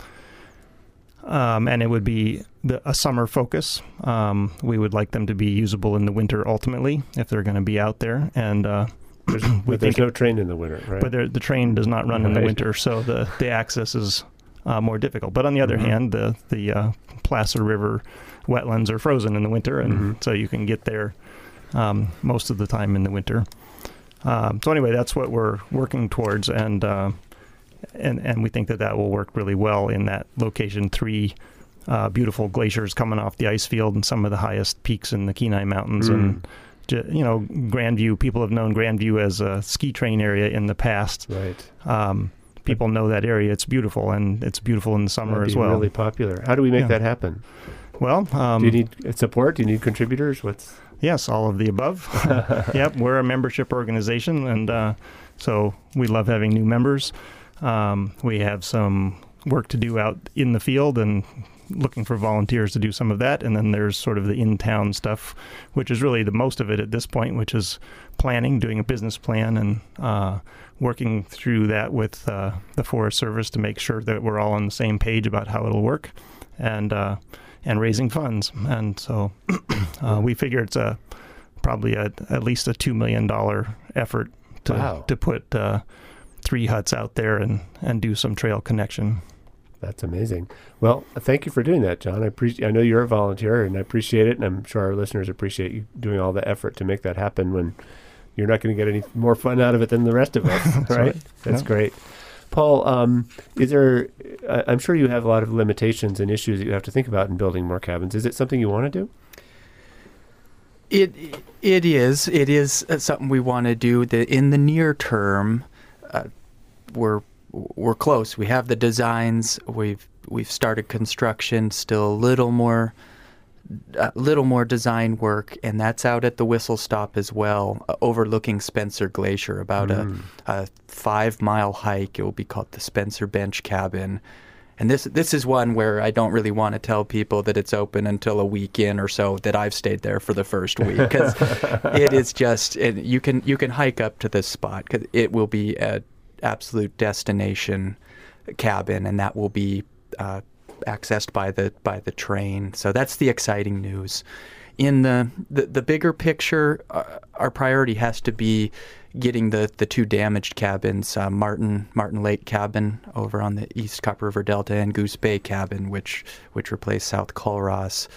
it would be a summer focus. We would like them to be usable in the winter ultimately, if they're going to be out there. And there's no train in the winter, right? But the train does not run in the winter, so the access is more difficult. But on the other hand, the Placer River wetlands are frozen in the winter, and so you can get there most of the time in the winter. So anyway, that's what we're working towards, and we think that will work really well in that location. 3 beautiful glaciers coming off the ice field and some of the highest peaks in the Kenai Mountains. And Grandview, people have known Grandview as a ski train area in the past. Right. People know that area. It's beautiful, and it's beautiful in the summer as well. Really popular. How do we make that happen? Well, do you need support? Do you need contributors? Yes, all of the above. Yep, we're a membership organization, and so we love having new members. We have some work to do out in the field and looking for volunteers to do some of that. And then there's sort of the in-town stuff, which is really the most of it at this point, which is planning, doing a business plan, and working through that with the Forest Service to make sure that we're all on the same page about how it'll work, and raising funds. And so we figure it's probably at least a $2 million effort to put 3 huts out there and do some trail connection. That's amazing. Well, thank you for doing that, John. I know you're a volunteer, and I appreciate it, and I'm sure our listeners appreciate you doing all the effort to make that happen when you're not going to get any more fun out of it than the rest of us, right? That's great. Paul, is there? I'm sure you have a lot of limitations and issues that you have to think about in building more cabins. Is it something you want to do? It is something we want to do. In the near term, we're close. We have the designs. We've started construction. Still a little more design work, and that's out at the Whistle Stop as well, overlooking Spencer Glacier. About a 5-mile hike. It will be called the Spencer Bench Cabin. And this is one where I don't really want to tell people that it's open until a week in or so that I've stayed there for the first week, because it is just you can hike up to this spot, because it will be an absolute destination cabin, and that will be accessed by the train. So that's the exciting news. In the bigger picture, our priority has to be getting the 2 damaged cabins, Martin Lake Cabin over on the East Copper River Delta, and Goose Bay Cabin, which replaced South Culross.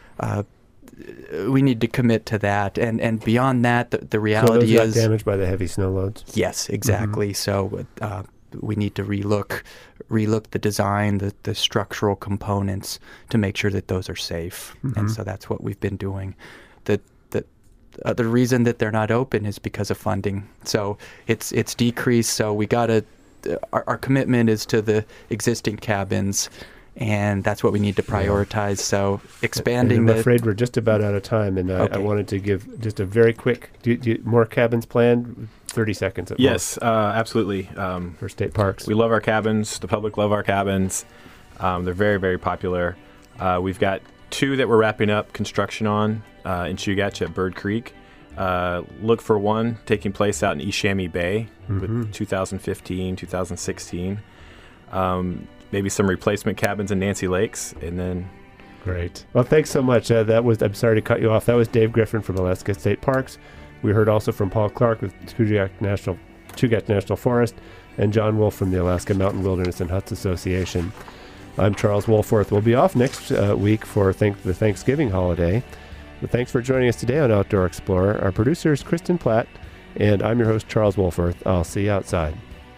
We need to commit to that, and beyond that, the reality is damaged by the heavy snow loads. Yes, exactly. So we need to relook the design, the structural components, to make sure that those are safe. And so that's what we've been doing. The reason that they're not open is because of funding. So it's decreased. So we our commitment is to the existing cabins, and that's what we need to prioritize. So expanding. And I'm afraid we're just about out of time, and I wanted to give just a very quick. Do you more cabins planned? 30 seconds. Yes, absolutely. For state parks, we love our cabins. The public love our cabins. They're very, very popular. We've got 2 that we're wrapping up construction on in Chugach at Bird Creek. Look for one taking place out in East Chamois Bay with 2015, 2016. Maybe some replacement cabins in Nancy Lakes, and then... Great. Well, thanks so much. I'm sorry to cut you off. That was Dave Griffin from Alaska State Parks. We heard also from Paul Clark with Chugach National Forest, and John Wolf from the Alaska Mountain Wilderness and Huts Association. I'm Charles Wolforth. We'll be off next week for the Thanksgiving holiday. But thanks for joining us today on Outdoor Explorer. Our producer is Kristen Platt, and I'm your host, Charles Wolforth. I'll see you outside.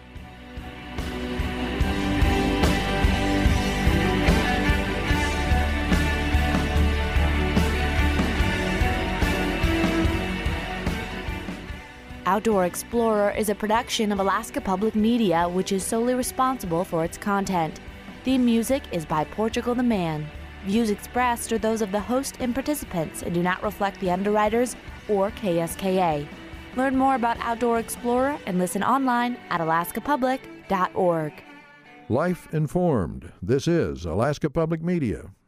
Outdoor Explorer is a production of Alaska Public Media, which is solely responsible for its content. Theme music is by Portugal the Man. Views expressed are those of the host and participants and do not reflect the underwriters or KSKA. Learn more about Outdoor Explorer and listen online at alaskapublic.org. Life informed. This is Alaska Public Media.